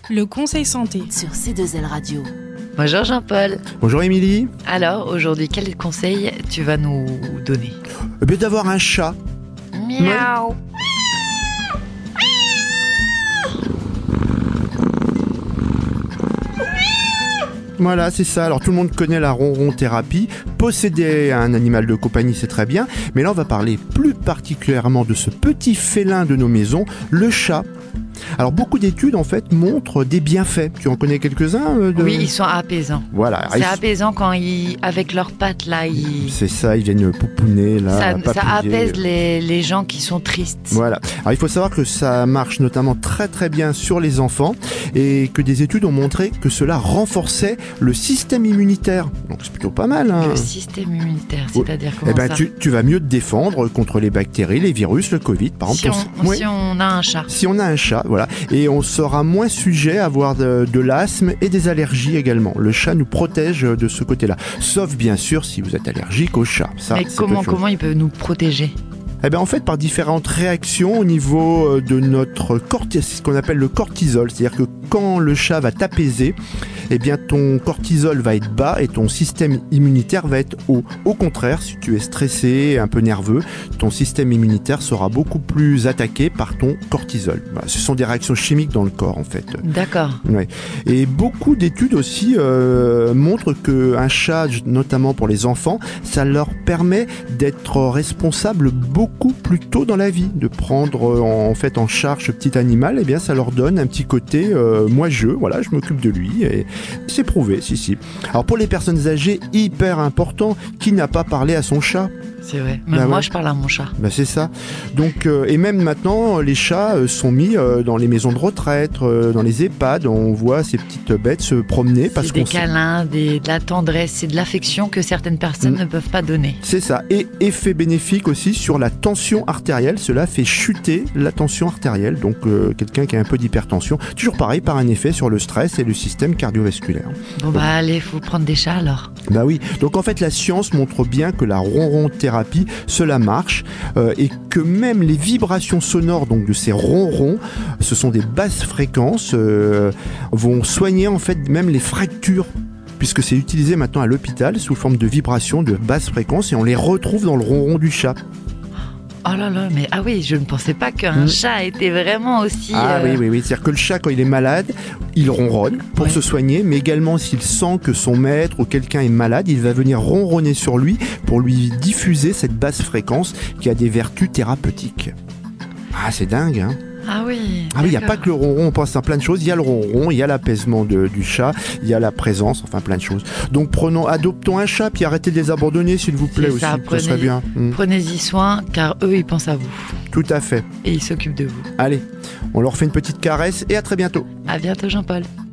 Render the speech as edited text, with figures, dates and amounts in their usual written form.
Le conseil santé sur C2L Radio. Bonjour Jean-Paul. Bonjour Émilie. Alors aujourd'hui, quel conseil tu vas nous donner ? Eh bien d'avoir un chat. Miaou. Voilà, c'est ça. Alors tout le monde connaît la ronron thérapie. Posséder un animal de compagnie, c'est très bien. Mais là, on va parler plus particulièrement de ce petit félin de nos maisons, le chat. Alors beaucoup d'études en fait montrent des bienfaits. Tu en connais quelques-uns Oui, ils sont apaisants. Voilà. C'est apaisant quand avec leurs pattes là, C'est ça, ils viennent pouponner là. Ça apaise les gens qui sont tristes. Voilà. Alors il faut savoir que ça marche notamment très très bien sur les enfants et que des études ont montré que cela renforçait le système immunitaire. Donc c'est plutôt pas mal. Hein. Le système immunitaire, c'est-à-dire comment ça tu vas mieux te défendre contre les bactéries, les virus, le Covid par exemple. Si on a un chat. Si on a un chat, voilà. Et on sera moins sujet à avoir de l'asthme et des allergies également. Le chat nous protège de ce côté-là. Sauf bien sûr si vous êtes allergique au chat. Ça, mais comment il peut nous protéger ? Eh bien, en fait, par différentes réactions au niveau de notre cortisol, c'est ce qu'on appelle le cortisol. C'est-à-dire que quand le chat va t'apaiser, eh bien, ton cortisol va être bas et ton système immunitaire va être haut. Au contraire, si tu es stressé, un peu nerveux, ton système immunitaire sera beaucoup plus attaqué par ton cortisol. Voilà, ce sont des réactions chimiques dans le corps, en fait. D'accord. Ouais. Et beaucoup d'études aussi montrent qu'un chat, notamment pour les enfants, ça leur permet d'être responsable beaucoup plus tôt dans la vie, de prendre en charge ce petit animal. Eh bien ça leur donne un petit côté je m'occupe de lui et c'est prouvé, si. Alors pour les personnes âgées, hyper important, qui n'a pas parlé à son chat ? C'est vrai, même moi je parle à mon chat. C'est ça. Donc, et même maintenant, les chats sont mis dans les maisons de retraite, dans les EHPAD, on voit ces petites bêtes se promener. C'est des câlins, de la tendresse, c'est de l'affection que certaines personnes ne peuvent pas donner. C'est ça. Et effet bénéfique aussi sur la tension artérielle, cela fait chuter la tension artérielle, donc quelqu'un qui a un peu d'hypertension. Toujours pareil, par un effet sur le stress et le système cardiovasculaire. Bon allez, faut prendre des chats alors. Oui. Donc en fait, la science montre bien que la ronron-thérapie, cela marche et que même les vibrations sonores donc de ces ronrons, ce sont des basses fréquences, vont soigner en fait même les fractures, puisque c'est utilisé maintenant à l'hôpital sous forme de vibrations de basse fréquence et on les retrouve dans le ronron du chat. Oh là là, mais je ne pensais pas qu'un chat était vraiment aussi... Oui, c'est-à-dire que le chat, quand il est malade, il ronronne pour se soigner, mais également s'il sent que son maître ou quelqu'un est malade, il va venir ronronner sur lui pour lui diffuser cette basse fréquence qui a des vertus thérapeutiques. Ah, c'est dingue, hein ? Il n'y a pas que le ronron, on pense à plein de choses. Il y a le ronron, il y a l'apaisement du chat, il y a la présence, enfin plein de choses. Donc adoptons un chat, puis arrêtez de les abandonner s'il vous plaît aussi, ça serait bien. Prenez-y soin, car eux ils pensent à vous. Tout à fait. Et ils s'occupent de vous. Allez, on leur fait une petite caresse et à très bientôt. À bientôt Jean-Paul.